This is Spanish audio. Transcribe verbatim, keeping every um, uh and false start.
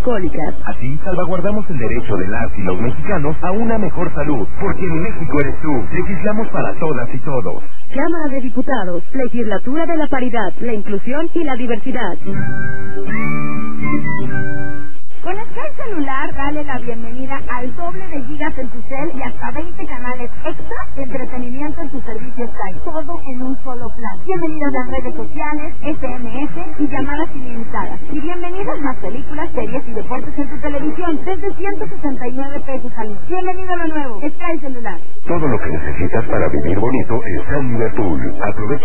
alcohólicas. Así salvaguardamos el derecho de las y los mexicanos a una mejor salud, porque en México eres tú. Legislamos para todas y todos. Cámara de Diputados, Legislatura de la Paridad, la Inclusión y la Diversidad. Con Sky Celular, dale la bienvenida al doble de gigas en tu cel y hasta veinte canales extra de entretenimiento en tu servicio Sky. Todo en un solo plan. Bienvenidos a las redes sociales, S M S y llamadas ilimitadas. Y bienvenidos más películas, series y deportes en tu televisión desde ciento sesenta y nueve pesos al mes. Bienvenido a lo nuevo, Sky Celular. Todo lo que necesitas para vivir bonito está en Liverpool. Aprovecha